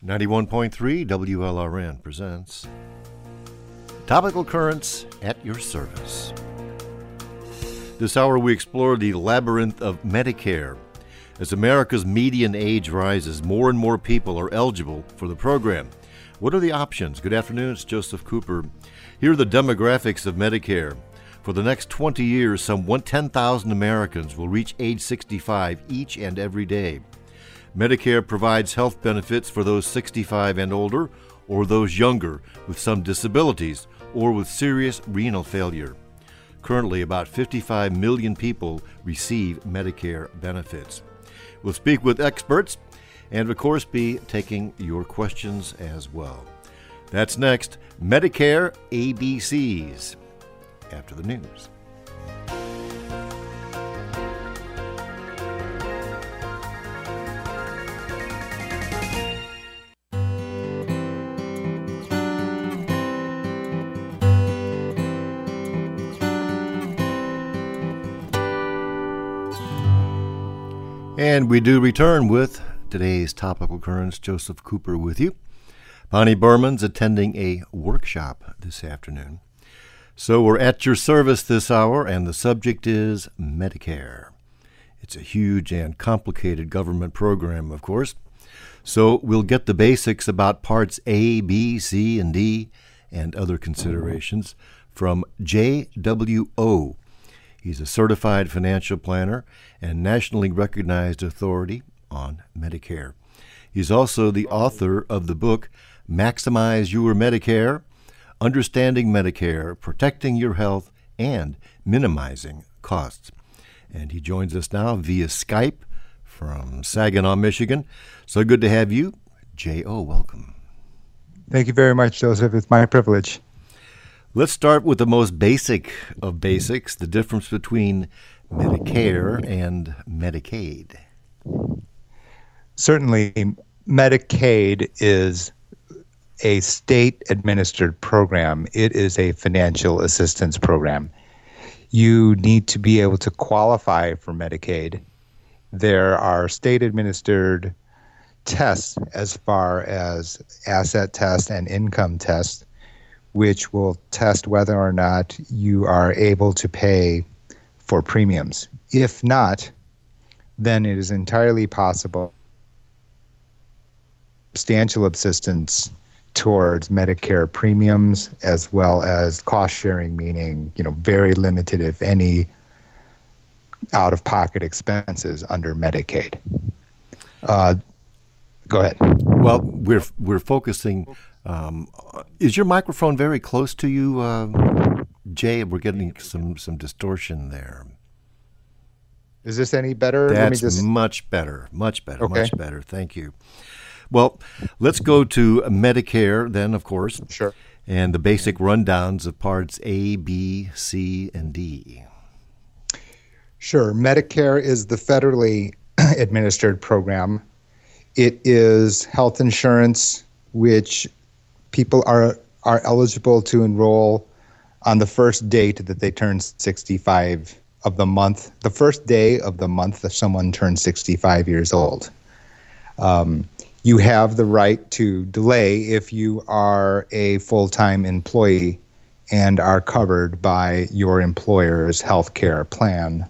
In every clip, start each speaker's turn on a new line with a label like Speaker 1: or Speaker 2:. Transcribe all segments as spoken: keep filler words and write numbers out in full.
Speaker 1: ninety-one point three W L R N presents Topical Currents at your service. This hour we explore the labyrinth of Medicare. As America's median age rises, more and more people are eligible for the program. What are the options? Good afternoon, it's Joseph Cooper. Here are the demographics of Medicare. For the next twenty years, some ten thousand Americans will reach age sixty-five each and every day. Medicare provides health benefits for those sixty-five and older, or those younger with some disabilities or with serious renal failure. Currently, about fifty-five million people receive Medicare benefits. We'll speak with experts and, of course, be taking your questions as well. That's next, Medicare A B Cs, after the news. And we do return with today's Topical Currents. Joseph Cooper with you. Bonnie Berman's attending a workshop this afternoon. So we're at your service this hour, and the subject is Medicare. It's a huge and complicated government program, of course. So we'll get the basics about Parts A, B, C, and D, and other considerations from J W O. He's a certified financial planner and nationally recognized authority on Medicare. He's also the author of the book, Maximize Your Medicare, Understanding Medicare, Protecting Your Health, and Minimizing Costs. And he joins us now via Skype from Saginaw, Michigan. So good to have you. J O, welcome.
Speaker 2: Thank you very much, Joseph. It's my privilege.
Speaker 1: Let's start with the most basic of basics, the difference between Medicare and Medicaid.
Speaker 2: Certainly, Medicaid is a state-administered program. It is a financial assistance program. You need to be able to qualify for Medicaid. There are state-administered tests as far as asset tests and income tests, which will test whether or not you are able to pay for premiums. If not, then it is entirely possible substantial assistance towards Medicare premiums, as well as cost sharing, meaning, you know, very limited, if any, out-of-pocket expenses under Medicaid. Uh, go ahead.
Speaker 1: Well, we're we're focusing. Um, is your microphone very close to you, uh, Jay? We're getting some, some distortion there.
Speaker 2: Is this any better?
Speaker 1: That's
Speaker 2: Let me just...
Speaker 1: much better, much better,
Speaker 2: okay.
Speaker 1: much better. Thank you. Well, let's go to Medicare then, of course.
Speaker 2: Sure.
Speaker 1: And the basic rundowns of Parts A, B, C, and D.
Speaker 2: Sure. Medicare is the federally administered program. It is health insurance which people are are eligible to enroll on the first date that they turn sixty-five of the month, the first day of the month that someone turns sixty-five years old. Um, you have the right to delay if you are a full-time employee and are covered by your employer's health care plan.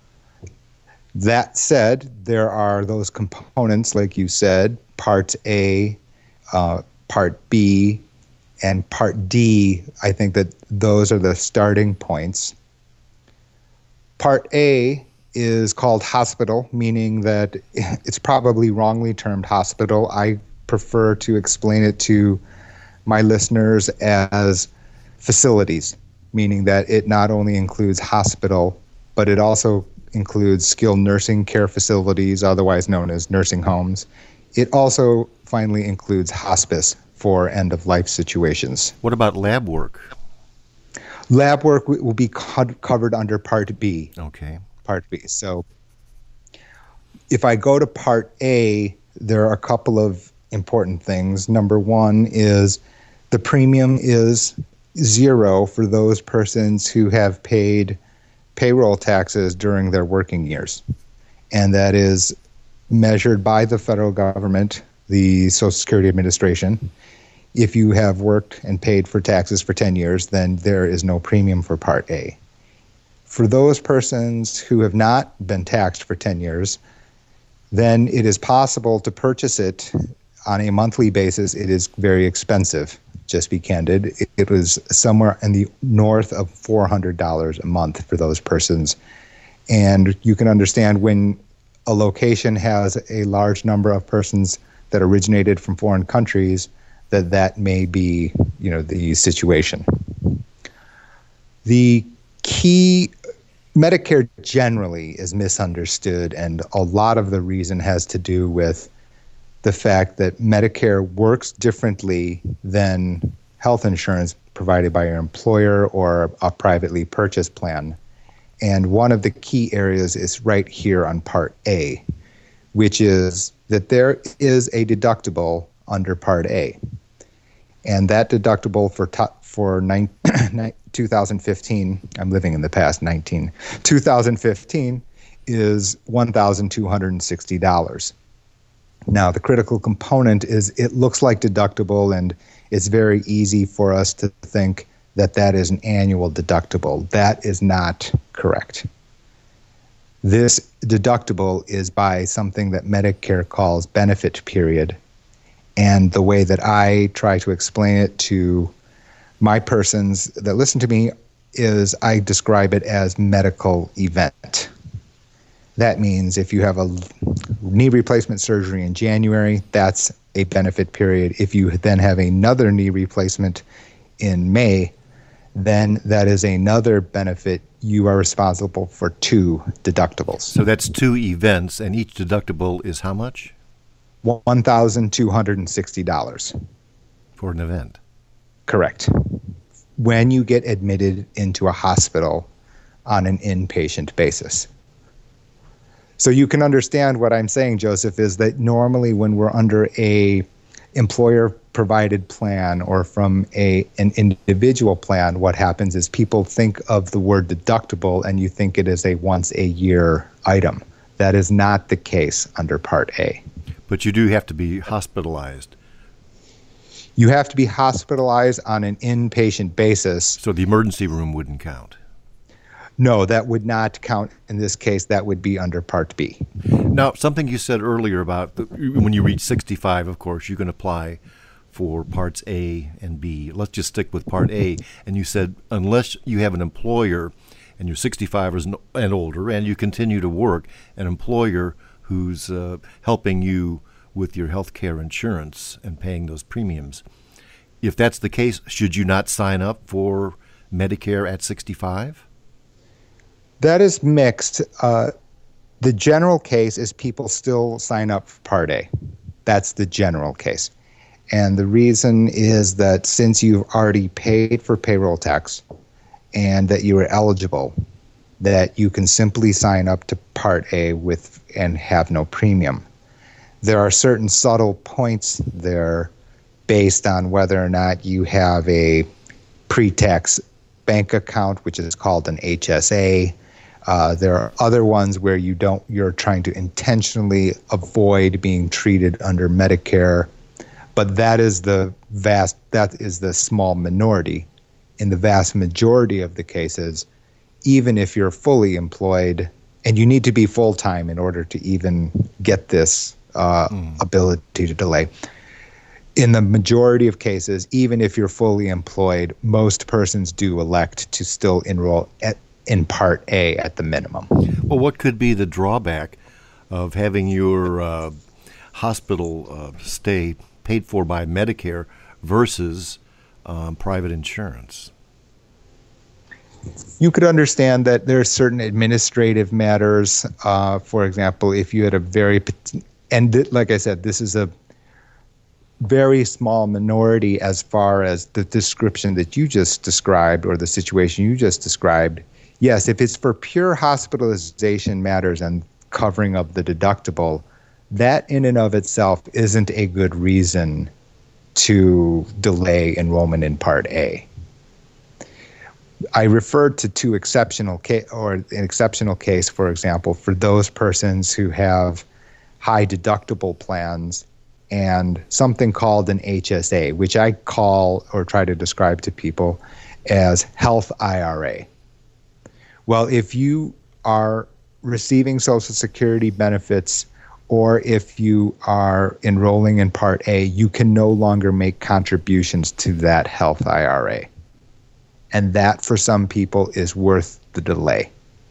Speaker 2: That said, there are those components, like you said, Part A, uh, Part B, and Part D. I think that those are the starting points. Part A is called hospital, meaning that it's probably wrongly termed hospital. I prefer to explain it to my listeners as facilities, meaning that it not only includes hospital, but it also includes skilled nursing care facilities, otherwise known as nursing homes. It also finally includes hospice for end-of-life situations.
Speaker 1: What about lab work?
Speaker 2: Lab work will be co- covered under Part B.
Speaker 1: Okay.
Speaker 2: Part B. So if I go to Part A, there are a couple of important things. Number one is the premium is zero for those persons who have paid payroll taxes during their working years. And that is measured by the federal government the Social Security Administration. If you have worked and paid for taxes for ten years, then there is no premium for Part A. For those persons who have not been taxed for ten years, then it is possible to purchase it on a monthly basis. It is very expensive, just be candid. It, it was somewhere in the north of four hundred dollars a month for those persons. And you can understand when a location has a large number of persons that originated from foreign countries, that that may be, you know, the situation. The key, Medicare generally is misunderstood, and a lot of the reason has to do with the fact that Medicare works differently than health insurance provided by your employer or a privately purchased plan. And one of the key areas is right here on Part A, which is that there is a deductible under Part A. And that deductible for top, for nine, two thousand fifteen, I'm living in the past, nineteen, two thousand fifteen is one thousand two hundred sixty dollars. Now, the critical component is it looks like deductible, and it's very easy for us to think that that is an annual deductible. That is not correct. This deductible is by something that Medicare calls benefit period. And the way that I try to explain it to my persons that listen to me is I describe it as medical event. That means if you have a knee replacement surgery in January, that's a benefit period. If you then have another knee replacement in May, then that is another benefit. You are responsible for two deductibles.
Speaker 1: So that's two events, and each deductible is how much?
Speaker 2: one thousand two hundred sixty dollars.
Speaker 1: For an event?
Speaker 2: Correct. When you get admitted into a hospital on an inpatient basis. So you can understand what I'm saying, Joseph, is that normally when we're under a employer-provided plan or from a an individual plan, what happens is people think of the word deductible and you think it is a once-a-year item. That is not the case under Part A.
Speaker 1: But you do have to be hospitalized.
Speaker 2: You have to be hospitalized on an inpatient basis. So
Speaker 1: the emergency room wouldn't count?
Speaker 2: No, that would not count in this case. That would be under Part B.
Speaker 1: Now, something you said earlier about the, when you reach sixty-five, of course, you can apply for Parts A and B. Let's just stick with Part A. And you said unless you have an employer and you're sixty-five and older and you continue to work, an employer who's uh, helping you with your health care insurance and paying those premiums. If that's the case, should you not sign up for Medicare at sixty-five?
Speaker 2: That is mixed. Uh, the general case is people still sign up for Part A. That's the general case. And the reason is that since you've already paid for payroll tax and that you are eligible, that you can simply sign up to Part A with and have no premium. There are certain subtle points there based on whether or not you have a pre-tax bank account, which is called an H S A. Uh, there are other ones where you don't, you're trying to intentionally avoid being treated under Medicare, but that is the vast, that is the small minority. In the vast majority of the cases, even if you're fully employed, and you need to be full-time in order to even get this uh, mm. ability to delay. In the majority of cases, even if you're fully employed, most persons do elect to still enroll at in Part A at the minimum.
Speaker 1: Well, what could be the drawback of having your uh, hospital uh, stay paid for by Medicare versus um, private insurance?
Speaker 2: You could understand that there are certain administrative matters. Uh, for example, if you had a very, and th- like I said, this is a very small minority as far as the description that you just described or the situation you just described. Yes, if it's for pure hospitalization matters and covering of the deductible, that in and of itself isn't a good reason to delay enrollment in Part A. I referred to two exceptional case, or an exceptional case, for example, for those persons who have high deductible plans and something called an H S A, which I call or try to describe to people as health I R A. Well, if you are receiving Social Security benefits or if you are enrolling in Part A, you can no longer make contributions to that health I R A. And that, for some people, is worth the delay.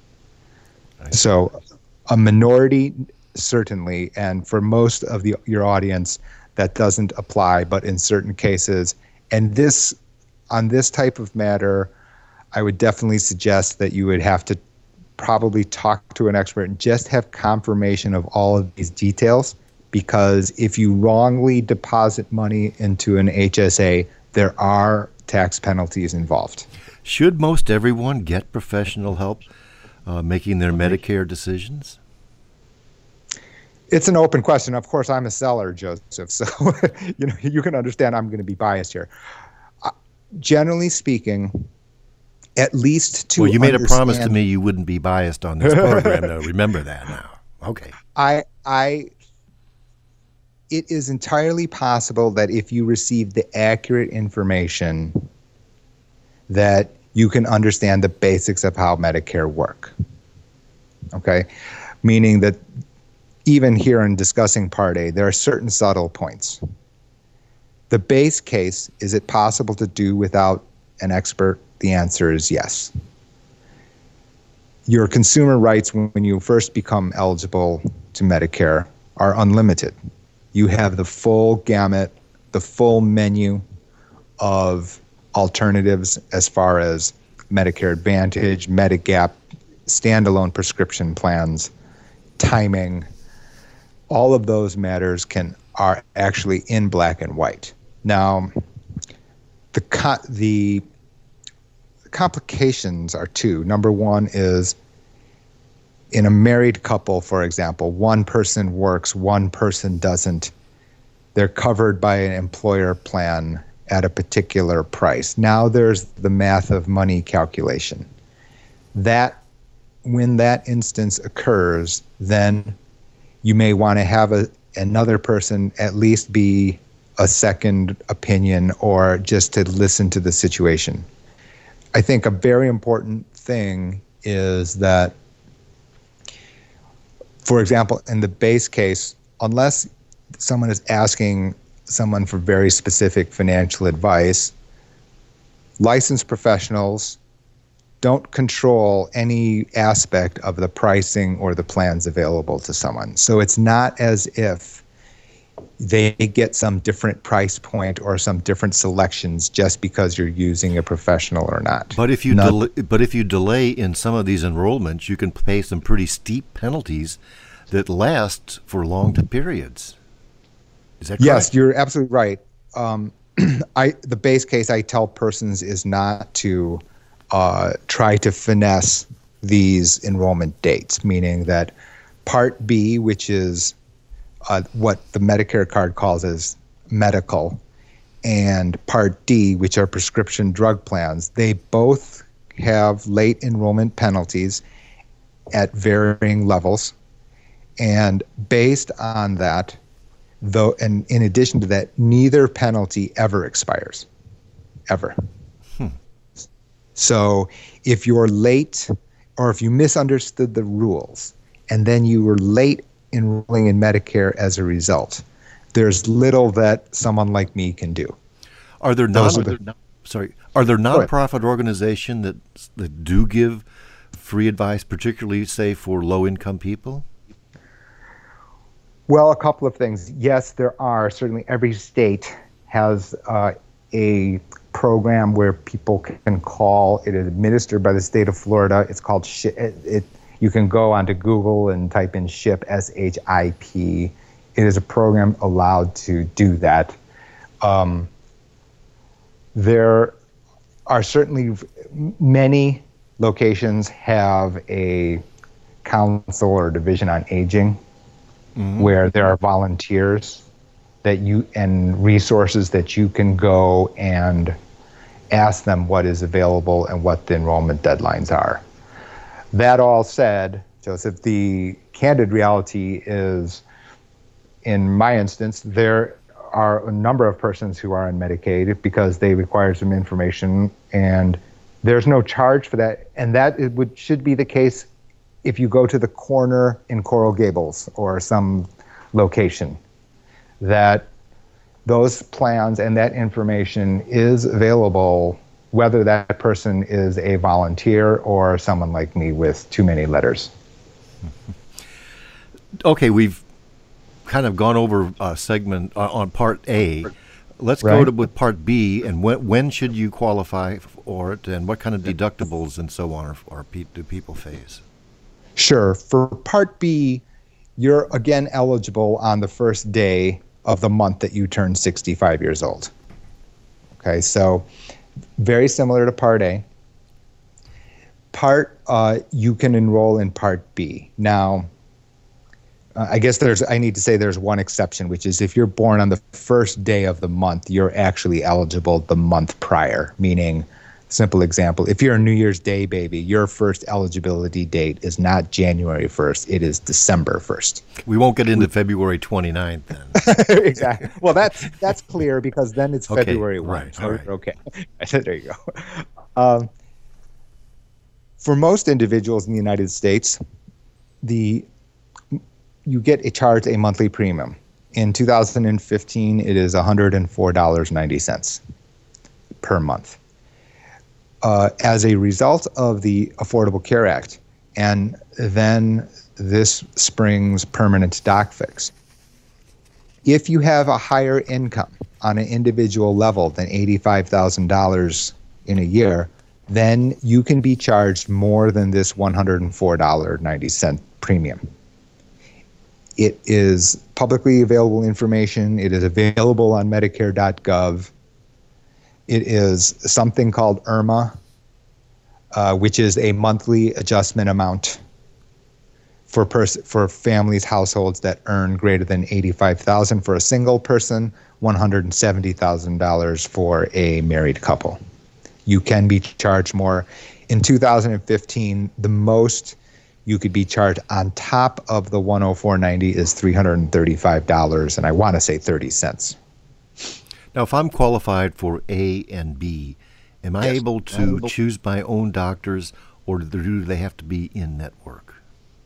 Speaker 2: So a minority, certainly, and for most of the, your audience, that doesn't apply, but in certain cases. And this, on this type of matter, I would definitely suggest that you would have to probably talk to an expert and just have confirmation of all of these details, because if you wrongly deposit money into an H S A, there are tax penalties involved.
Speaker 1: Should most everyone get professional help uh, making their Medicare decisions?
Speaker 2: It's an open question. Of course, I'm a seller, Joseph, so you know you can understand I'm going to be biased here. Uh, generally speaking, at least to
Speaker 1: well, you made
Speaker 2: understand,
Speaker 1: a promise to me you wouldn't be biased on this program, though. Remember that now. Okay.
Speaker 2: I, I, it is entirely possible that if you receive the accurate information, that you can understand the basics of how Medicare work. Okay, meaning that even here in discussing Part A, there are certain subtle points. The base case, is it possible to do without an expert? The answer is yes. Your consumer rights when you first become eligible to Medicare are unlimited. You have the full gamut, the full menu of alternatives as far as Medicare Advantage, Medigap, standalone prescription plans, timing. All of those matters can are actually in black and white. Now, the co- the complications are two. Number one is in a married couple, for example, one person works, one person doesn't. They're covered by an employer plan at a particular price. Now there's the math of money calculation. That, when that instance occurs, then you may want to have a, another person at least be a second opinion or just to listen to the situation. I think a very important thing is that, for example, in the base case, unless someone is asking someone for very specific financial advice, licensed professionals don't control any aspect of the pricing or the plans available to someone. So it's not as if they get some different price point or some different selections just because you're using a professional or not.
Speaker 1: But if you del- but if you delay in some of these enrollments, you can pay some pretty steep penalties that last for long periods. Is that correct?
Speaker 2: Yes, you're absolutely right. Um, I the base case I tell persons is not to uh, try to finesse these enrollment dates, meaning that Part B, which is uh, what the Medicare card calls as medical, and Part D, which are prescription drug plans, they both have late enrollment penalties at varying levels. And based on that, though, and in addition to that, neither penalty ever expires, ever. Hmm. So if you're late or if you misunderstood the rules and then you were late enrolling in Medicare as a result, there's little that someone like me can do.
Speaker 1: Are there non, are there, sorry, are there nonprofit organizations that that do give free advice, particularly, say, for low-income people?
Speaker 2: Well, a couple of things. Yes, there are. Certainly every state has uh, a program where people can call. It is administered by the state of Florida. It's called SHIP. It, it, you can go onto Google and type in SHIP, S H I P. It is a program allowed to do that. Um, there are certainly many locations have a council or division on aging, mm-hmm. where there are volunteers that you and resources that you can go and ask them what is available and what the enrollment deadlines are. That all said, Joseph, the candid reality is in my instance, there are a number of persons who are on Medicaid because they require some information, and there's no charge for that. And that it would should be the case if you go to the corner in Coral Gables or some location, that those plans and that information is available, whether that person is a volunteer or someone like me with too many letters.
Speaker 1: Okay, we've kind of gone over a segment uh, on Part A. Let's
Speaker 2: Right.
Speaker 1: go to with Part B, and when when should you qualify for it, and what kind of deductibles and so on are, are pe- do people face?
Speaker 2: Sure. For Part B, you're again eligible on the first day of the month that you turn sixty-five years old. Okay, so very similar to Part A. Part, uh, you can enroll in Part B. Now, uh, I guess there's, I need to say there's one exception, which is if you're born on the first day of the month, you're actually eligible the month prior, meaning, simple example, if you're a New Year's Day baby, your first eligibility date is not January first, it is December first.
Speaker 1: We won't get into February twenty-ninth then.
Speaker 2: Exactly. Well, that's that's clear because then it's
Speaker 1: Okay,
Speaker 2: February first.
Speaker 1: right,
Speaker 2: So
Speaker 1: all right.
Speaker 2: okay. There you go. Um, for most individuals in the United States, the you get a charge a monthly premium. In two thousand fifteen, it is one hundred four dollars and ninety cents per month. Uh, as a result of the Affordable Care Act, and then this spring's permanent doc fix, if you have a higher income on an individual level than eighty-five thousand dollars in a year, then you can be charged more than this one hundred four dollars and ninety cents premium. It is publicly available information. It is available on Medicare dot gov. It is something called I R M A, uh, which is a monthly adjustment amount for pers- for families, households that earn greater than eighty-five thousand dollars for a single person, one hundred seventy thousand dollars for a married couple. You can be charged more. In two thousand fifteen, the most you could be charged on top of the one hundred four dollars and ninety cents is three hundred thirty-five dollars, and I want to say thirty cents.
Speaker 1: Now, if I'm qualified for A and B, am I
Speaker 2: Yes.
Speaker 1: able to choose my own doctors, or do they have to be in network?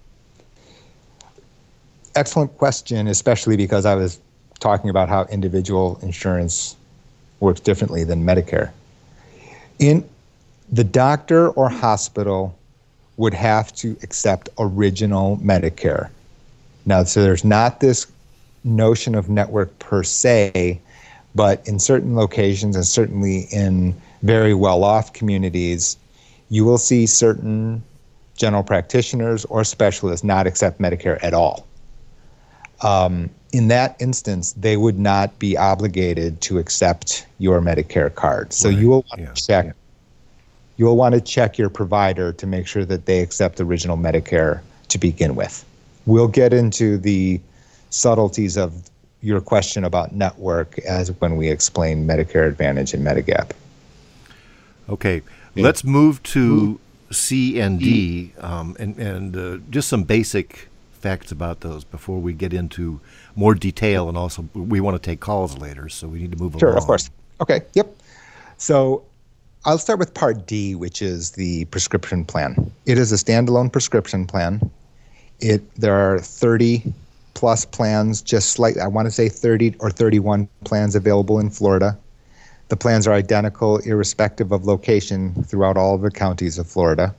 Speaker 2: Excellent question, especially because I was talking about how individual insurance works differently than Medicare. In the doctor or hospital would have to accept original Medicare. Now, so there's not this notion of network per se, but in certain locations and certainly in very well-off communities, you will see certain general practitioners or specialists not accept Medicare at all. Um, in that instance, they would not be obligated to accept your Medicare card. So
Speaker 1: Right.
Speaker 2: you will want
Speaker 1: Yeah.
Speaker 2: to check. You will want to check your provider to make sure that they accept original Medicare to begin with. We'll get into the subtleties of your question about network as when we explain Medicare Advantage and Medigap.
Speaker 1: Okay, let's move to C and D, um, and, and uh, just some basic facts about those before we get into more detail, and also we want to take calls later, so we need to move
Speaker 2: Sure,
Speaker 1: along.
Speaker 2: of course. Okay, yep. So I'll start with Part D, which is the prescription plan. It is a standalone prescription plan. It There are thirty plus plans, just slightly, I want to say thirty or thirty-one plans available in Florida. The plans are identical irrespective of location throughout all of the counties of Florida.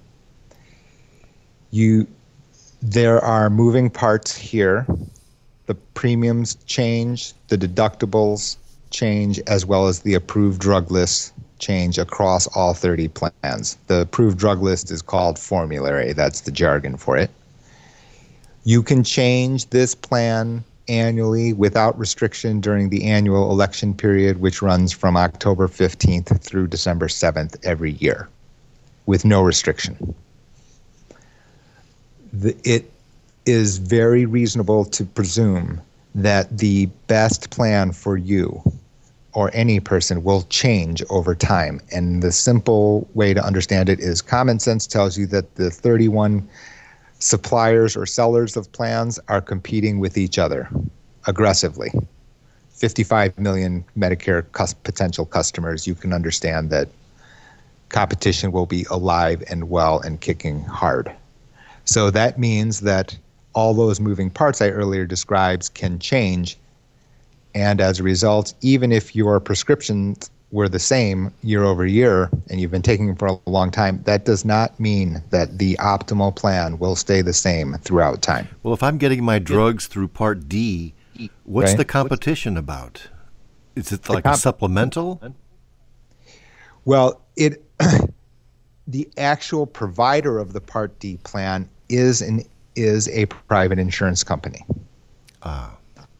Speaker 2: You, there are moving parts here. The premiums change, the deductibles change, as well as the approved drug list change across all thirty plans. The approved drug list is called formulary. That's the jargon for it. You can change this plan annually without restriction during the annual election period, which runs from October fifteenth through December seventh every year, with no restriction. The, it is very reasonable to presume that the best plan for you or any person will change over time. And the simple way to understand it is common sense tells you that the thirty-one suppliers or sellers of plans are competing with each other. aggressively. fifty-five million Medicare cus- potential customers, you can understand that competition will be alive and well and kicking hard. So that means that all those moving parts I earlier described can change. And as a result, even if your prescriptions were the same year over year and you've been taking them for a long time, that does not mean that the optimal plan will stay the same throughout time.
Speaker 1: Well, if I'm getting my drugs through Part D, what's
Speaker 2: right?
Speaker 1: the competition about? Is it like
Speaker 2: comp-
Speaker 1: a supplemental?
Speaker 2: Well, it the actual provider of the Part D plan is an is a private insurance company.
Speaker 1: Ah.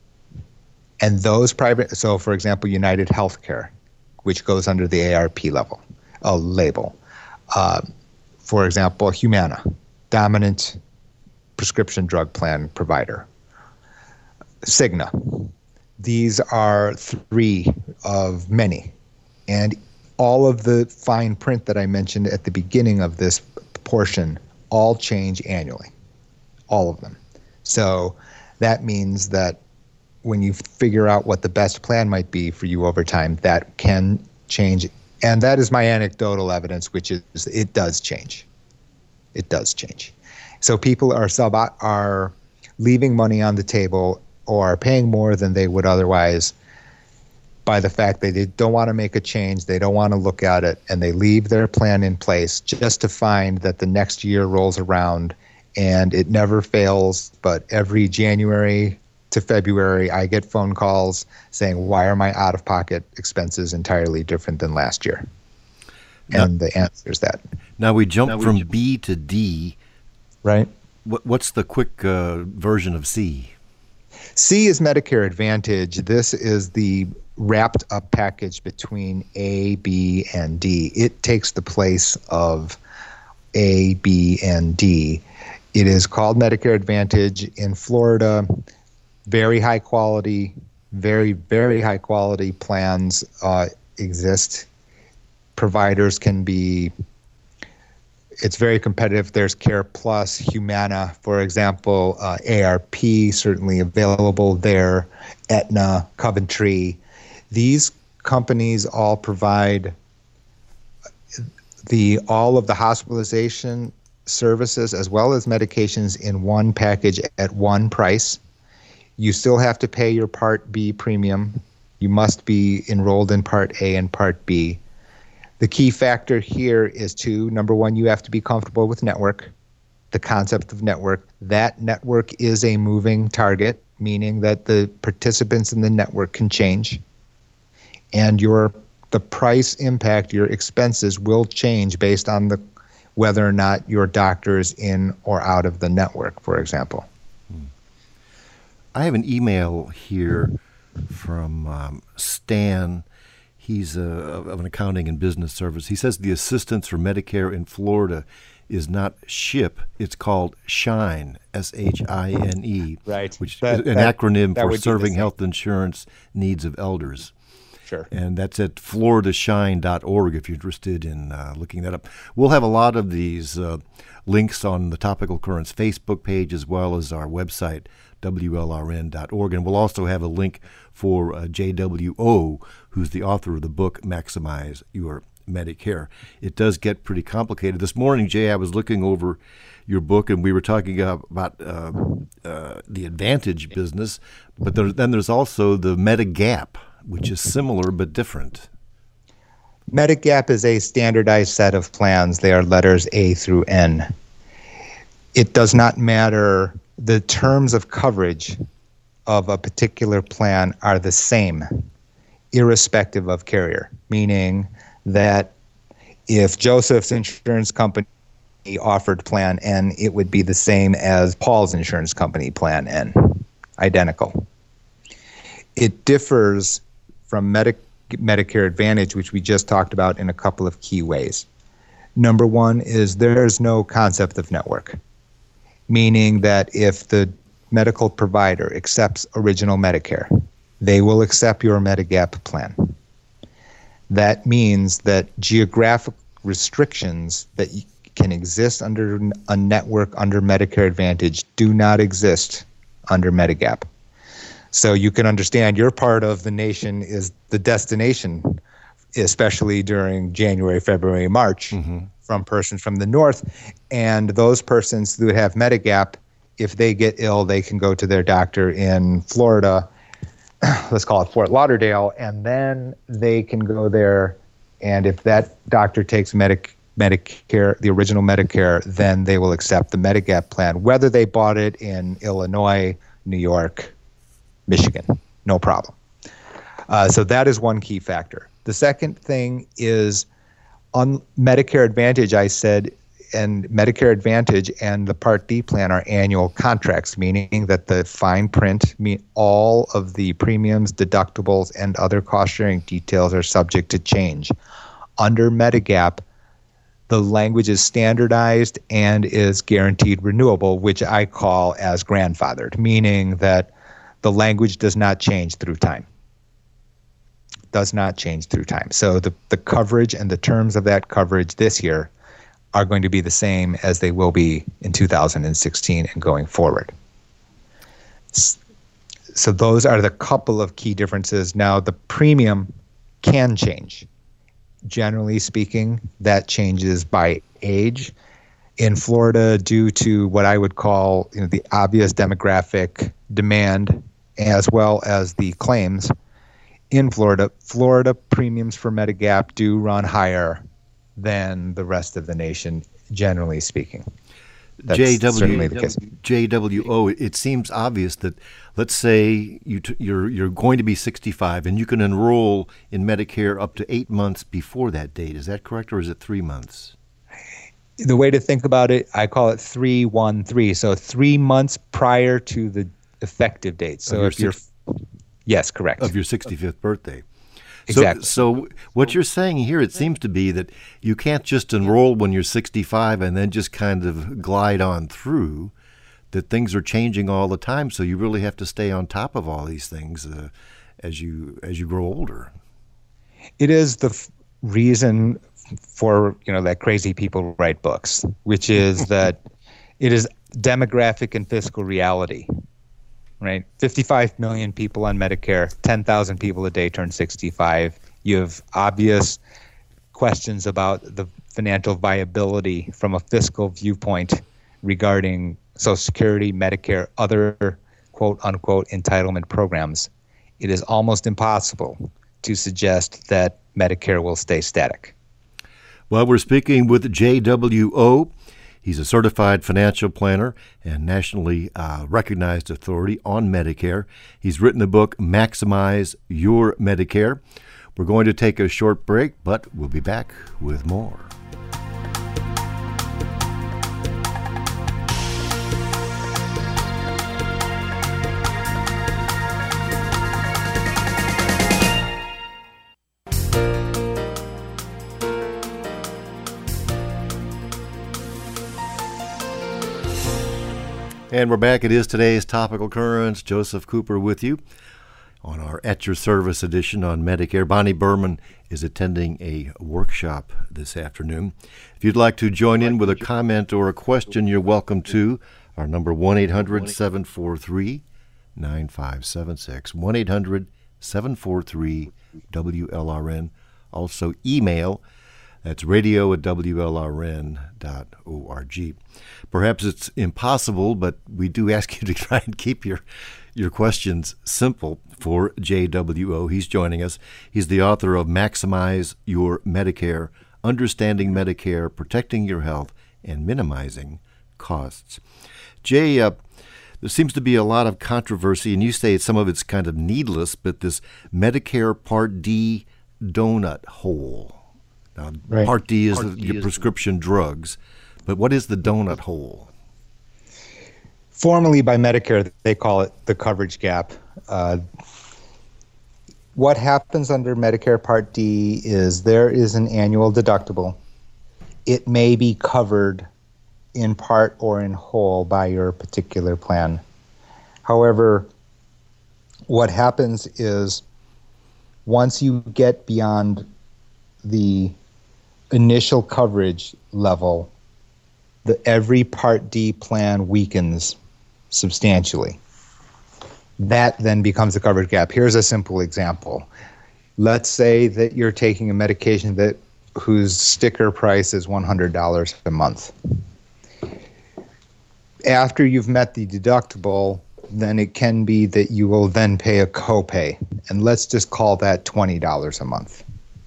Speaker 2: And those private, so for example, United Healthcare, which goes under the A R P level, uh, label. Uh, for example, Humana, dominant prescription drug plan provider. Cigna. These are three of many. And all of the fine print that I mentioned at the beginning of this portion all change annually. All of them. So that means that when you figure out what the best plan might be for you over time, that can change. And that is my anecdotal evidence, which is it does change. It does change. So people are sub are leaving money on the table or are paying more than they would otherwise by the fact that they don't want to make a change, they don't want to look at it, and they leave their plan in place just to find that the next year rolls around and it never fails, but every January to February, I get phone calls saying, why are my out-of-pocket expenses entirely different than last year?
Speaker 1: Now,
Speaker 2: and the answer is that.
Speaker 1: Now we jump
Speaker 2: now we
Speaker 1: from
Speaker 2: jump.
Speaker 1: B to D.
Speaker 2: Right.
Speaker 1: What, what's the quick uh, version of C?
Speaker 2: C is Medicare Advantage. This is the wrapped up package between A, B, and D. It takes the place of A, B, and D. It is called Medicare Advantage in Florida. Very high quality, very, very high quality plans uh, exist. Providers can be, it's very competitive. There's Care Plus, Humana, for example, uh, A R P, certainly available there, Aetna, Coventry. These companies all provide the all of the hospitalization services as well as medications in one package at one price. You still have to pay your Part B premium. You must be enrolled in Part A and Part B. The key factor here is two. Number one, you have to be comfortable with network, the concept of network. That network is a moving target, meaning that the participants in the network can change. And your the price impact, your expenses will change based on the whether or not your doctor is in or out of the network, for example.
Speaker 1: I have an email here from um, Stan. He's a, of an accounting and business service. He says the assistance for Medicare in Florida is not SHIP. It's called SHINE, S H I N E,
Speaker 2: right.
Speaker 1: which
Speaker 2: that,
Speaker 1: is an
Speaker 2: that,
Speaker 1: acronym
Speaker 2: that
Speaker 1: for Serving
Speaker 2: the
Speaker 1: Health Insurance Needs of Elders.
Speaker 2: Sure.
Speaker 1: And that's at florida shine dot org if you're interested in uh, looking that up. We'll have a lot of these uh, links on the Topical Currents Facebook page as well as our website, W L R N dot org. And we'll also have a link for uh, J W O, who's the author of the book, Maximize Your Medicare. It does get pretty complicated. This morning, Jay, I was looking over your book, and we were talking about uh, uh, the Advantage business, but there, then there's also the Medigap, which is similar but different.
Speaker 2: Medigap is a standardized set of plans. They are letters A through N. It does not matter. The terms of coverage of a particular plan are the same, irrespective of carrier, meaning that if Joseph's insurance company offered Plan N, it would be the same as Paul's insurance company Plan N, identical. It differs from Medi- Medicare Advantage, which we just talked about, in a couple of key ways. Number one is there's no concept of network, meaning that if the medical provider accepts original Medicare, they will accept your Medigap plan. That means that geographic restrictions that can exist under a network under Medicare Advantage do not exist under Medigap. So you can understand your part of the nation is the destination, especially during January, February, March, mm-hmm. from persons from the north. And those persons who have Medigap, if they get ill, they can go to their doctor in Florida, let's call it Fort Lauderdale, and then they can go there. And if that doctor takes Medic, Medicare, the original Medicare, then they will accept the Medigap plan, whether they bought it in Illinois, New York, Michigan, no problem. Uh, so that is one key factor. The second thing is on Medicare Advantage, I said, and Medicare Advantage and the Part D plan are annual contracts, meaning that the fine print, mean all of the premiums, deductibles, and other cost-sharing details are subject to change. Under Medigap, the language is standardized and is guaranteed renewable, which I call as grandfathered, meaning that the language does not change through time. Does not change through time. So the, the coverage and the terms of that coverage this year are going to be the same as they will be in two thousand sixteen and going forward. So those are the couple of key differences. Now the premium can change. Generally speaking, that changes by age. In Florida, due to what I would call, you know, the obvious demographic demand as well as the claims, in Florida, Florida premiums for Medigap do run higher than the rest of the nation, generally speaking. That's
Speaker 1: J W,
Speaker 2: certainly the case.
Speaker 1: J W O, it seems obvious that, let's say you t- you're you're going to be sixty-five and you can enroll in Medicare up to eight months before that date. Is that correct, or is it three months?
Speaker 2: The way to think about it, I call it three one three. So three months prior to the effective date. So if you're, yes, correct.
Speaker 1: Of your sixty-fifth birthday.
Speaker 2: Exactly.
Speaker 1: So, so what you're saying here, it seems to be that you can't just enroll when you're sixty-five and then just kind of glide on through, that things are changing all the time. So you really have to stay on top of all these things uh, as you as you grow older.
Speaker 2: It is the f- reason for, you know, that crazy people write books, which is that it is demographic and fiscal reality. Right, fifty-five million people on Medicare, ten thousand people a day turn sixty-five. You have obvious questions about the financial viability from a fiscal viewpoint regarding Social Security, Medicare, other quote-unquote entitlement programs. It is almost impossible to suggest that Medicare will stay static.
Speaker 1: Well, we're speaking with J W O. He's a certified financial planner and nationally uh, recognized authority on Medicare. He's written the book, Maximize Your Medicare. We're going to take a short break, but we'll be back with more. And we're back. It is today's Topical Currents. Joseph Cooper with you on our At Your Service edition on Medicare. Bonnie Berman is attending a workshop this afternoon. If you'd like to join in with a comment or a question, you're welcome to. Our number, one eight hundred seven four three nine five seven six, one eight hundred seven four three W L R N. Also email, that's radio at W L R N dot org. Perhaps it's impossible, but we do ask you to try and keep your your questions simple for J W O. He's joining us. He's the author of Maximize Your Medicare, Understanding Medicare, Protecting Your Health, and Minimizing Costs. Jay, uh, there seems to be a lot of controversy, and you say some of it's kind of needless, but this Medicare Part D donut hole. Now,
Speaker 2: right.
Speaker 1: Part D is
Speaker 2: Part
Speaker 1: the,
Speaker 2: D
Speaker 1: your
Speaker 2: is
Speaker 1: prescription drugs, but what is the donut hole?
Speaker 2: Formally by Medicare, they call it the coverage gap. Uh, what happens under Medicare Part D is there is an annual deductible. It may be covered in part or in whole by your particular plan. However, what happens is once you get beyond the initial coverage level, the every Part D plan weakens substantially. that then becomes the coverage gap. Here's a simple example. Let's say that you're taking a medication that whose sticker price is one hundred dollars a month. After you've met the deductible, then it can be that you will then pay a copay. And let's just call that twenty dollars a month.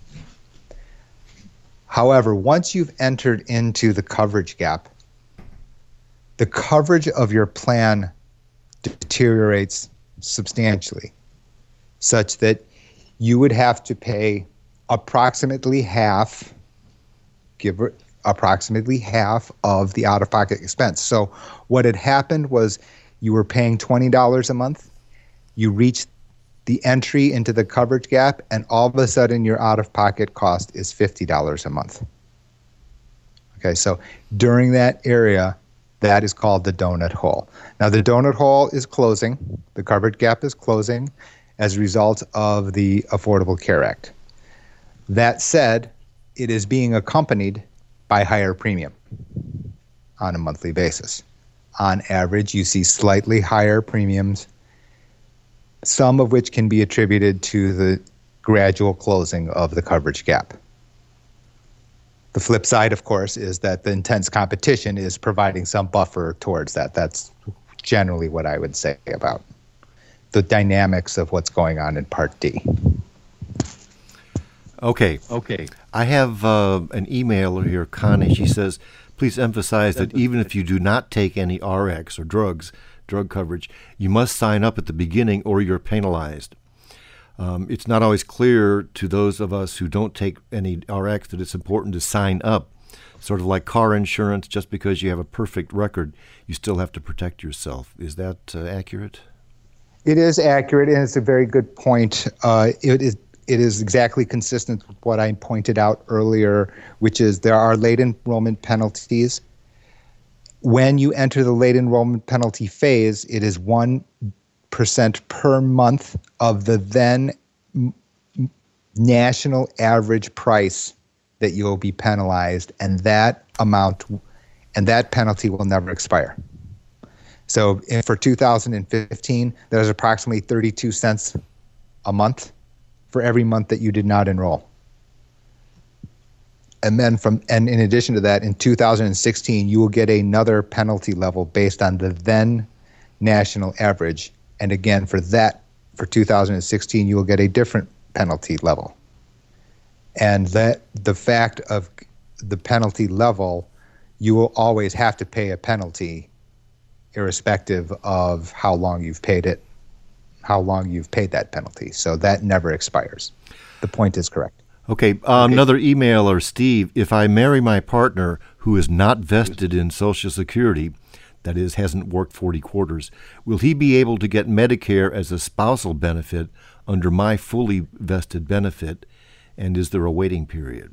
Speaker 2: However, once you've entered into the coverage gap, the coverage of your plan deteriorates substantially, such that you would have to pay approximately half, give or, approximately half of the out-of-pocket expense. So what had happened was you were paying twenty dollars a month, you reached the entry into the coverage gap, and all of a sudden your out-of-pocket cost is fifty dollars a month. Okay, so during that area, that is called the donut hole. Now the donut hole is closing, the coverage gap is closing as a result of the Affordable Care Act. That said, it is being accompanied by higher premium on a monthly basis. On average, you see slightly higher premiums, some of which can be attributed to the gradual closing of the coverage gap. The flip side, of course, is that the intense competition is providing some buffer towards that. That's generally what I would say about the dynamics of what's going on in Part D.
Speaker 1: Okay. Okay. I have uh, an emailer here, Connie. She says, please emphasize that even if you do not take any R X or drugs, drug coverage, you must sign up at the beginning or you're penalized. Um, it's not always clear to those of us who don't take any R X that it's important to sign up. Sort of like car insurance, just because you have a perfect record, you still have to protect yourself. Is that uh, accurate?
Speaker 2: It is accurate, and it's a very good point. Uh, it is It is exactly consistent with what I pointed out earlier, which is there are late enrollment penalties. When you enter the late enrollment penalty phase, it is one percent per month of the then m- national average price that you will be penalized, and that amount and that penalty will never expire. So if for two thousand fifteen, there's approximately thirty-two cents a month for every month that you did not enroll. And then from and in addition to that, in two thousand sixteen, you will get another penalty level based on the then national average. And again, for that, for two thousand sixteen, you will get a different penalty level. And that the fact of the penalty level, you will always have to pay a penalty irrespective of how long you've paid it, how long you've paid that penalty. So that never expires. The point is correct.
Speaker 1: Okay, uh, okay. Another emailer, Steve. If I marry my partner who is not vested in Social Security, that is, hasn't worked forty quarters, will he be able to get Medicare as a spousal benefit under my fully vested benefit? And is there a waiting period?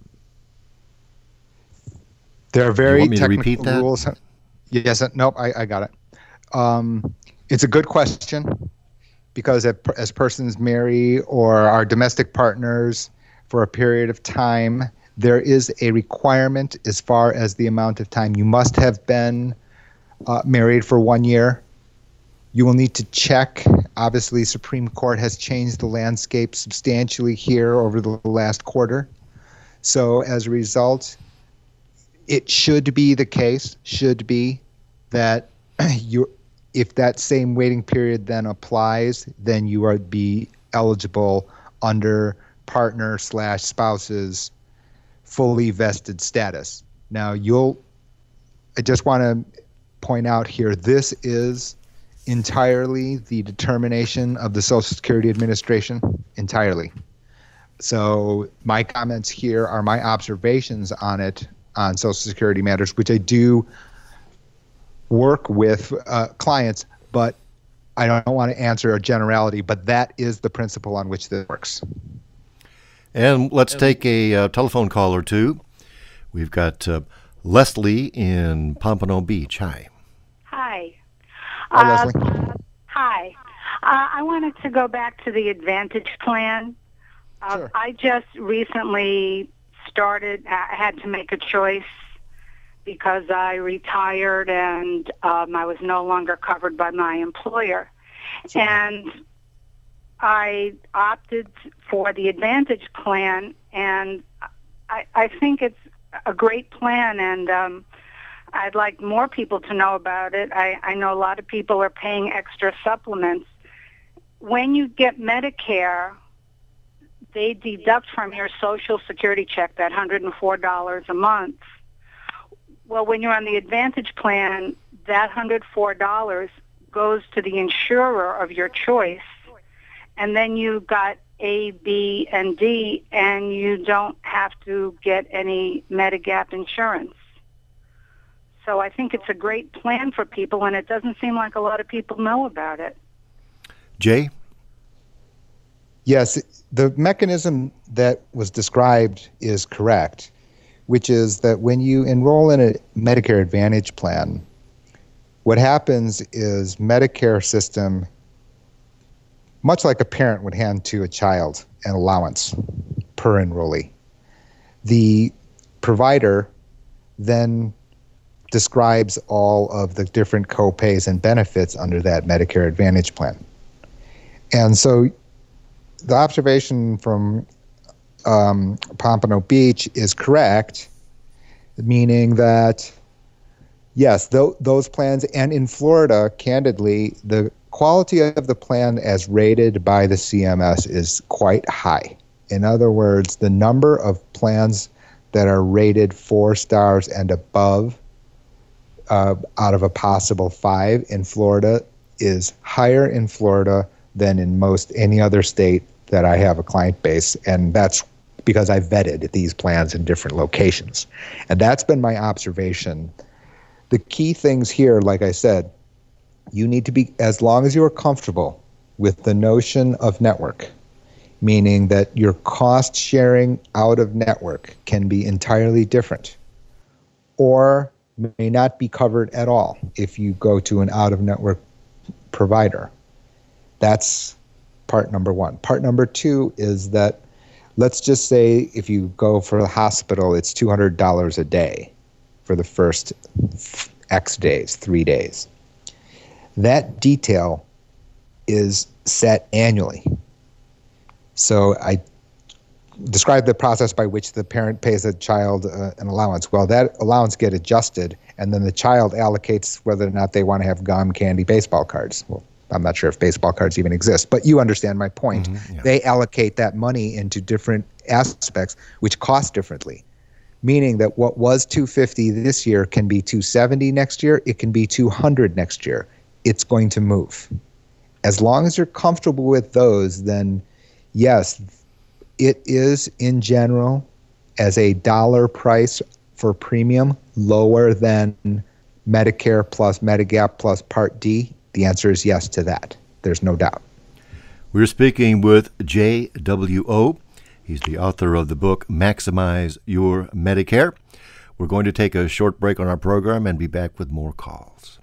Speaker 2: There are very
Speaker 1: you want me
Speaker 2: technical
Speaker 1: to repeat that?
Speaker 2: rules. Yes, nope, I, I got it. Um, it's a good question because as persons marry or are domestic partners for a period of time, there is a requirement as far as the amount of time. You must have been uh, married for one year. You will need to check. Obviously, Supreme Court has changed the landscape substantially here over the last quarter. So as a result, it should be the case, should be that you, if that same waiting period then applies, then you are be eligible under partner slash spouse's fully vested status. Now, you'll, I just want to point out here, this is entirely the determination of the Social Security Administration, entirely. So my comments here are my observations on it, on Social Security matters, which I do work with uh, clients, but I don't want to answer a generality, but that is the principle on which this works.
Speaker 1: And let's take a uh, telephone call or two. We've got uh, Leslie in Pompano Beach. Hi.
Speaker 3: Hi.
Speaker 2: Hi,
Speaker 3: uh,
Speaker 2: Leslie.
Speaker 3: Hi. Uh, I wanted to go back to the Advantage plan. Uh,
Speaker 2: Sure.
Speaker 3: I just recently started, I had to make a choice because I retired and um, I was no longer covered by my employer. And I opted for the Advantage plan, and I, I think it's a great plan, and um, I'd like more people to know about it. I, I know a lot of people are paying extra supplements. When you get Medicare, they deduct from your Social Security check that one hundred four dollars a month. Well, when you're on the Advantage plan, that one hundred four dollars goes to the insurer of your choice, and then you got A, B, and D, and you don't have to get any Medigap insurance. So I think it's a great plan for people, and it doesn't seem like a lot of people know about it.
Speaker 1: Jay?
Speaker 2: Yes, the mechanism that was described is correct, which is that when you enroll in a Medicare Advantage plan, what happens is Medicare system, much like a parent would hand to a child an allowance per enrollee, the provider then describes all of the different co-pays and benefits under that Medicare Advantage plan. And so the observation from um, Pompano Beach is correct, meaning that, yes, th- those plans, and in Florida, candidly, the quality of the plan as rated by the C M S is quite high. In other words, the number of plans that are rated four stars and above uh, out of a possible five in Florida is higher in Florida than in most any other state that I have a client base, and that's because I vetted these plans in different locations. And that's been my observation. The key things here, like I said, you need to be, as long as you are comfortable with the notion of network, meaning that your cost sharing out of network can be entirely different or may not be covered at all if you go to an out of network provider. That's part number one. Part number two is that, let's just say if you go for the hospital, it's two hundred dollars a day for the first X days, three days. That detail is set annually. So I described the process by which the parent pays a child uh, an allowance. Well, that allowance gets adjusted, and then the child allocates whether or not they want to have gum, candy, baseball cards. Well, I'm not sure if baseball cards even exist, but you understand my point. Mm-hmm, yeah. They allocate that money into different aspects, which cost differently, meaning that what was two hundred fifty dollars this year can be two hundred seventy dollars next year. It can be two hundred dollars next year. It's going to move. As long as you're comfortable with those, then yes, it is in general, as a dollar price for premium, lower than Medicare plus Medigap plus Part D. The answer is yes to that. There's no doubt.
Speaker 1: We're speaking with J W O. He's the author of the book, Maximize Your Medicare. We're going to take a short break on our program and be back with more calls.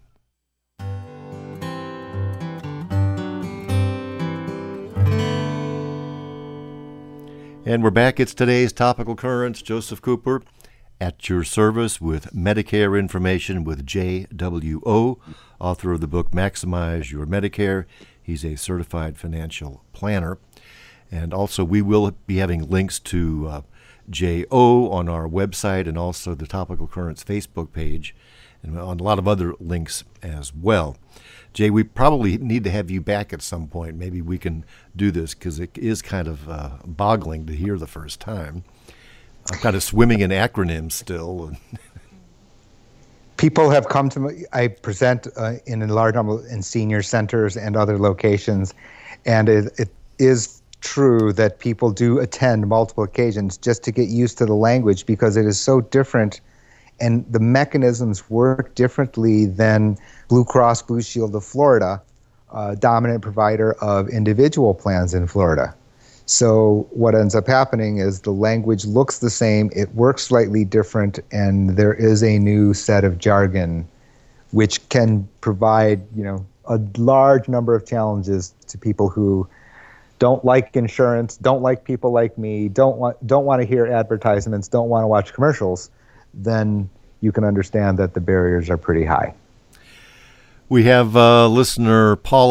Speaker 1: And we're back. It's today's Topical Currents. Joseph Cooper at your service with Medicare information with J W O, author of the book Maximize Your Medicare. He's a certified financial planner. And also we will be having links to uh, J O on our website and also the Topical Currents Facebook page and on a lot of other links as well. Jay, we probably need to have you back at some point. Maybe we can do this because it is kind of uh, boggling to hear the first time. I'm kind of swimming in acronyms still.
Speaker 2: People have come to me. I present uh, in a large number in senior centers and other locations, and it, it is true that people do attend multiple occasions just to get used to the language because it is so different, and the mechanisms work differently than Blue Cross Blue Shield of Florida, uh, dominant provider of individual plans in Florida. So what ends up happening is the language looks the same, it works slightly different, and there is a new set of jargon which can provide, you know, a large number of challenges to people who don't like insurance, don't like people like me, don't want don't want to hear advertisements, don't want to watch commercials. Then you can understand that the barriers are pretty high.
Speaker 1: We have uh, listener Paula.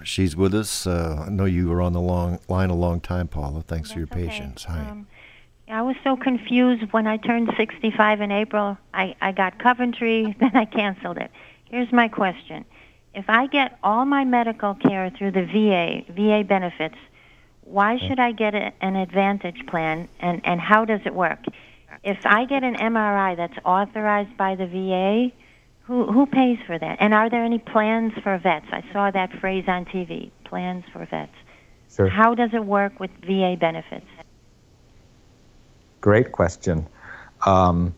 Speaker 1: She's with us. Uh, I know you were on the long line a long time, Paula. Thanks
Speaker 4: That's
Speaker 1: for your
Speaker 4: okay.
Speaker 1: patience. Hi.
Speaker 4: Um, I was so confused when I turned sixty-five in April. I, I got Coventry, then I canceled it. Here's my question. If I get all my medical care through the V A, V A benefits, why should I get a, an Advantage plan, and, and how does it work? If I get an M R I that's authorized by the V A, who who pays for that? And are there any plans for vets? I saw that phrase on T V, plans for vets.
Speaker 2: Sure.
Speaker 4: How does it work with V A benefits?
Speaker 2: Great question. Um,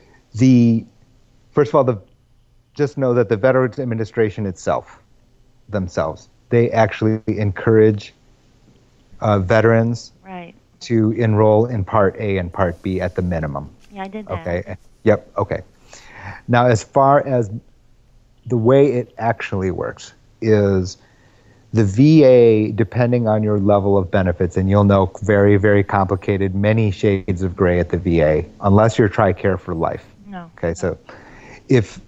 Speaker 2: the first of all, the just know that the Veterans Administration itself, themselves, they actually encourage uh, veterans
Speaker 4: Right.
Speaker 2: to enroll in Part A and Part B at the minimum.
Speaker 4: Yeah, I did that.
Speaker 2: Okay. Yep. Okay. Now, as far as the way it actually works is the V A, depending on your level of benefits, and you'll know very, very complicated, many shades of gray at the V A, unless you're TRICARE for life.
Speaker 4: No.
Speaker 2: Okay. So if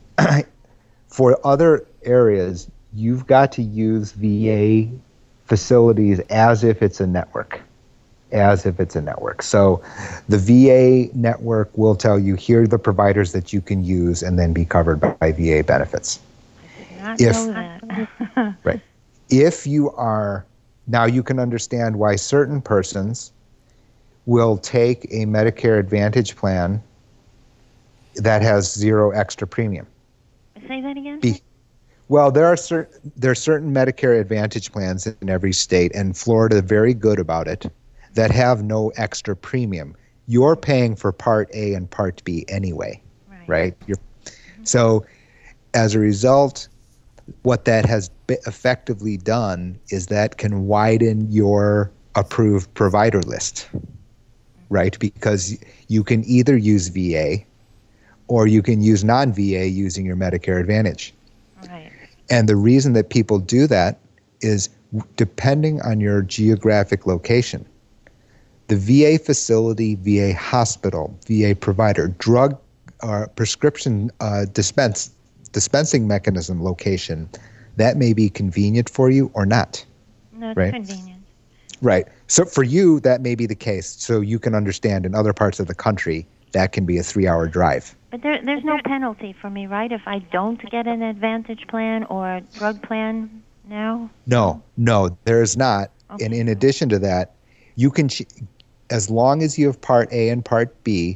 Speaker 2: for other areas, you've got to use V A facilities as if it's a network. As if it's a network. So the V A network will tell you, here are the providers that you can use and then be covered by, by V A benefits.
Speaker 4: I did not
Speaker 2: If-
Speaker 4: know that.
Speaker 2: Right. If you are, now you can understand why certain persons will take a Medicare Advantage plan that has zero extra premium.
Speaker 4: Say that again?
Speaker 2: Be, well, there are certain there are certain Medicare Advantage plans in every state, and Florida is very good about it, that have no extra premium. You're paying for Part A and Part B anyway,
Speaker 4: Right.
Speaker 2: right? You're, so as a result, what that has be- effectively done is that can widen your approved provider list, right? Because you can either use V A or you can use non-V A using your Medicare Advantage.
Speaker 4: Right.
Speaker 2: And the reason that people do that is depending on your geographic location. The V A facility, V A hospital, V A provider, drug uh, prescription uh, dispense, dispensing mechanism location, that may be convenient for you or not.
Speaker 4: No, it's
Speaker 2: Right.
Speaker 4: convenient.
Speaker 2: Right. So for you, that may be the case. So you can understand in other parts of the country, that can be a three-hour drive.
Speaker 4: But there, there's no penalty for me, right, if I don't get an Advantage plan or a drug plan now?
Speaker 2: No, no, there is not.
Speaker 4: Okay.
Speaker 2: And in addition to that, you can, ch- as long as you have Part A and Part B,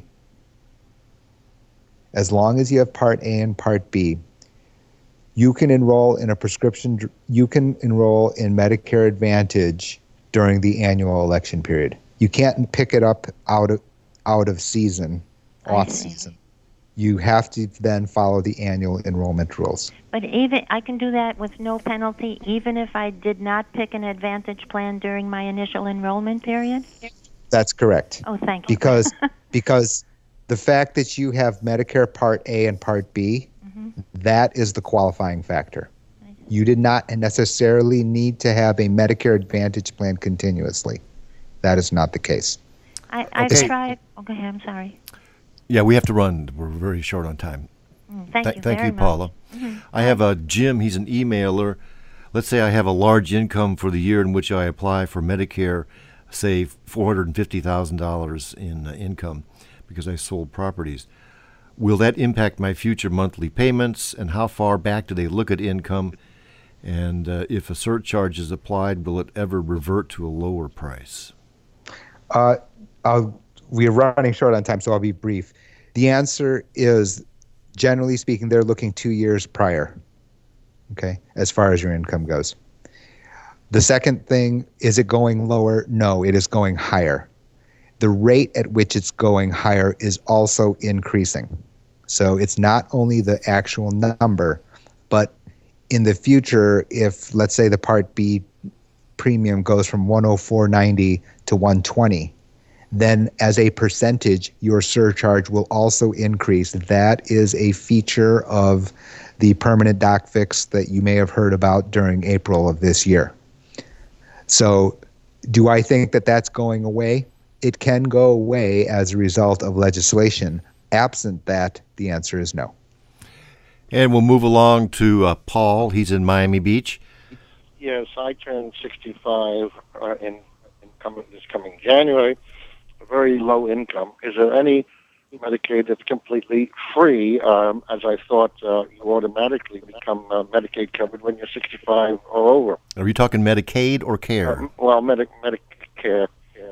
Speaker 2: as long as you have Part A and Part B, you can enroll in a prescription, dr- you can enroll in Medicare Advantage during the annual election period. You can't pick it up out of, out of season,
Speaker 4: I
Speaker 2: off
Speaker 4: see.
Speaker 2: season. You have to then follow the annual enrollment rules.
Speaker 4: But even I can do that with no penalty, even if I did not pick an Advantage plan during my initial enrollment period?
Speaker 2: That's correct.
Speaker 4: Oh, thank you.
Speaker 2: Because because the fact that you have Medicare Part A and Part B,
Speaker 4: Mhm.
Speaker 2: that is the qualifying factor.
Speaker 4: I see.
Speaker 2: You did not necessarily need to have a Medicare Advantage plan continuously. That is not the case.
Speaker 4: I, I've
Speaker 1: Okay.
Speaker 4: tried. Okay, I'm sorry.
Speaker 1: Yeah, we have to run. We're very short on time.
Speaker 4: Mm, thank
Speaker 1: Th-
Speaker 4: you
Speaker 1: thank
Speaker 4: very
Speaker 1: you,
Speaker 4: much.
Speaker 1: Paula.
Speaker 4: Mhm.
Speaker 1: I have a Jim. He's an emailer. Let's say I have a large income for the year in which I apply for Medicare, say four hundred fifty thousand dollars in uh, income because I sold properties. Will that impact my future monthly payments, and how far back do they look at income? And uh, if a surcharge is applied, will it ever revert to a lower price?
Speaker 2: Uh, I'll, we are running short on time, so I'll be brief. The answer is, generally speaking, they're looking two years prior, okay, as far as your income goes. The second thing, is it going lower? No, it is going higher. The rate at which it's going higher is also increasing. So it's not only the actual number, but in the future, if let's say the Part B premium goes from one oh four ninety to one twenty, then as a percentage, your surcharge will also increase. That is a feature of the permanent doc fix that you may have heard about during April of this year. So do I think that that's going away? It can go away as a result of legislation. Absent that, the answer is no.
Speaker 1: And we'll move along to uh, Paul. He's in Miami Beach.
Speaker 5: yes, I turned sixty-five uh, in, in coming, this coming January, a very low income. Is there any Medicaid that's completely free, um, as I thought uh, you automatically become uh, Medicaid covered when you're sixty-five or over?
Speaker 1: Are you talking Medicaid or care?
Speaker 5: Uh, well, Medi- Medicare. Yeah.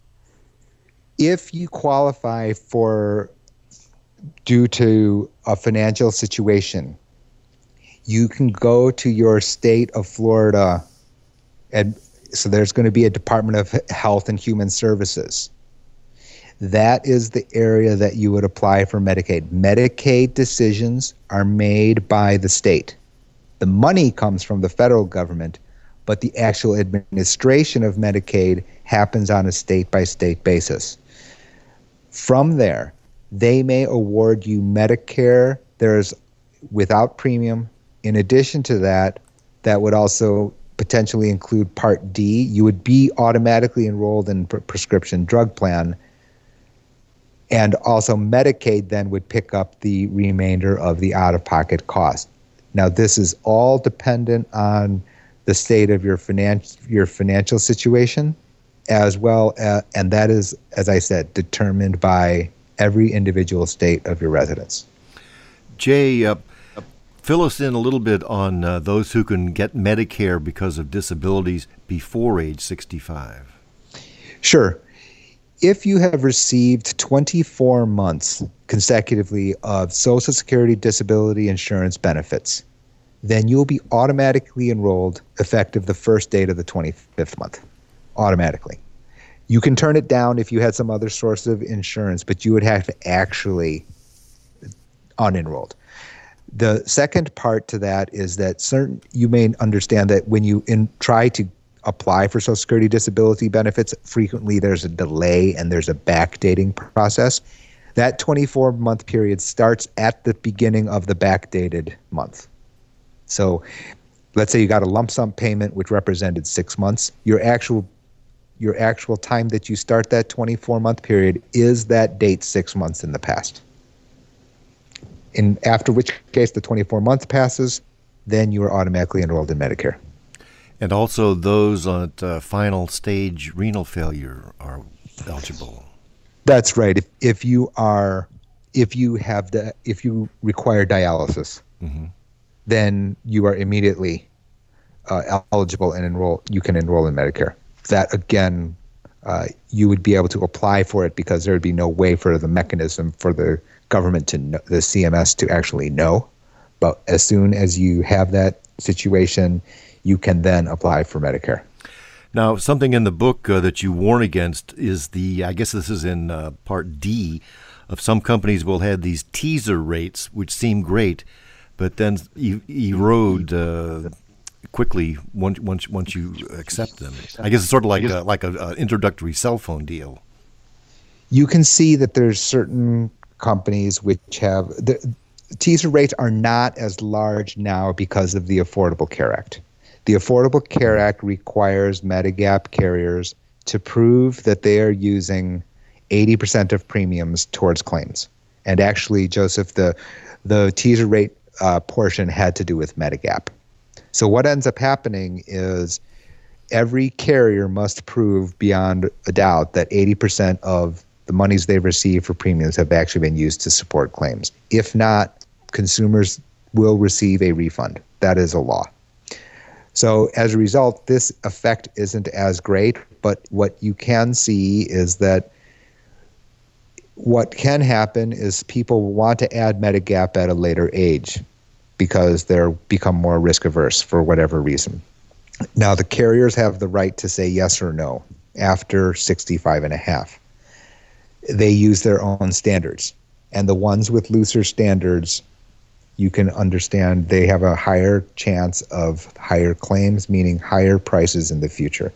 Speaker 2: If you qualify for, due to a financial situation, you can go to your state of Florida, and so there's going to be a Department of Health and Human Services. That is the area that you would apply for Medicaid. Medicaid decisions are made by the state. The money comes from the federal government, but the actual administration of Medicaid happens on a state-by-state basis. From there, they may award you Medicare. There's without premium. In addition to that, that would also potentially include Part D. You would be automatically enrolled in a prescription drug plan. And also Medicaid then would pick up the remainder of the out-of-pocket cost. Now, this is all dependent on the state of your finan- your financial situation, as well as, and that is, as I said, determined by every individual state of your residence.
Speaker 1: Jay, uh, fill us in a little bit on uh, those who can get Medicare because of disabilities before age sixty-five.
Speaker 2: Sure. If you have received twenty-four months consecutively of Social Security disability insurance benefits, then you'll be automatically enrolled effective the first date of the twenty-fifth month. Automatically. You can turn it down if you had some other source of insurance, but you would have to actually unenrolled. The second part to that is that certain you may understand that when you in, try to apply for Social Security disability benefits, frequently there's a delay and there's a backdating process. That twenty-four month period starts at the beginning of the backdated month. So let's say you got a lump sum payment which represented six months. Your actual your actual time that you start that twenty-four month period is that date six months in the past. In after which case the twenty-four month passes, then you are automatically enrolled in Medicare.
Speaker 1: And also those on uh, final stage renal failure are eligible.
Speaker 2: That's right. If if you are, if you have the, if you require dialysis, mm-hmm. then you are immediately uh, eligible and enroll. You can enroll in Medicare. That again, uh, you would be able to apply for it because there would be no way for the mechanism for the government to know, the C M S to actually know. But as soon as you have that situation, you can then apply for Medicare.
Speaker 1: Now, something in the book uh, that you warn against is the, I guess this is in uh, Part D, of some companies will have these teaser rates, which seem great, but then e- erode uh, quickly once once once you accept them. I guess it's sort of like a, like an introductory cell phone deal.
Speaker 2: You can see that there's certain companies which have the teaser rates are not as large now because of the Affordable Care Act. The Affordable Care Act requires Medigap carriers to prove that they are using eighty percent of premiums towards claims. And actually, Joseph, the the teaser rate uh, portion had to do with Medigap. So what ends up happening is every carrier must prove beyond a doubt that eighty percent of the monies they've received for premiums have actually been used to support claims. If not, consumers will receive a refund. That is a law. So as a result, this effect isn't as great, but what you can see is that what can happen is people want to add Medigap at a later age because they're become more risk averse for whatever reason. Now, the carriers have the right to say yes or no after sixty-five and a half. They use their own standards, and the ones with looser standards, you can understand they have a higher chance of higher claims, meaning higher prices in the future.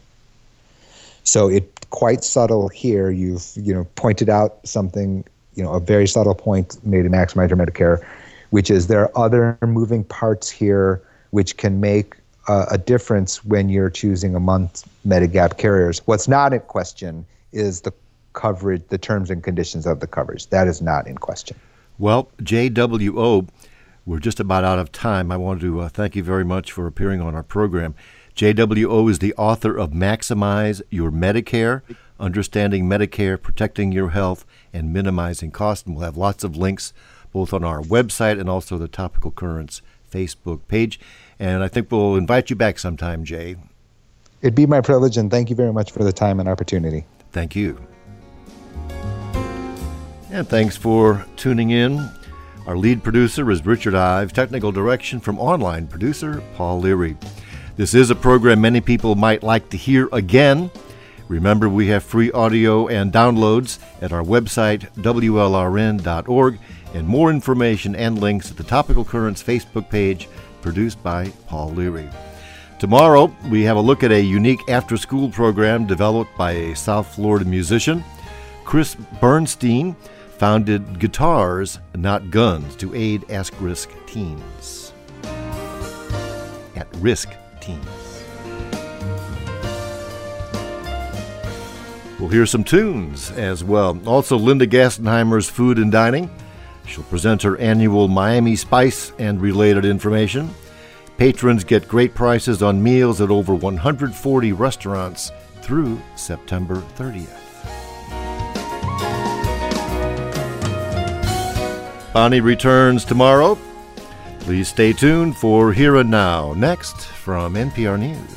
Speaker 2: So it's quite subtle here. You've you know pointed out something, you know, a very subtle point made in Maximize Your Medicare, which is there are other moving parts here which can make uh, a difference when you're choosing among Medigap carriers. What's not in question is the coverage, the terms and conditions of the coverage. That is not in question.
Speaker 1: Well, J W O, we're just about out of time. I wanted to uh, thank you very much for appearing on our program. J W O is the author of Maximize Your Medicare, Understanding Medicare, Protecting Your Health, and Minimizing Cost. And we'll have lots of links both on our website and also the Topical Currents Facebook page. And I think we'll invite you back sometime, Jay.
Speaker 2: It'd be my privilege, and thank you very much for the time and opportunity.
Speaker 1: Thank you. And thanks for tuning in. Our lead producer is Richard Ives, technical direction from online producer Paul Leary. This is a program many people might like to hear again. Remember, we have free audio and downloads at our website, W L R N dot org, and more information and links at the Topical Currents Facebook page, produced by Paul Leary. Tomorrow, we have a look at a unique after-school program developed by a South Florida musician. Chris Bernstein founded Guitars, Not Guns to aid at-risk teens. At-risk teens. We'll hear some tunes as well. Also, Linda Gassenheimer's Food and Dining. She'll present her annual Miami Spice and related information. Patrons get great prices on meals at over one hundred forty restaurants through September thirtieth. Bonnie returns tomorrow. Please stay tuned for Here and Now, next from N P R News.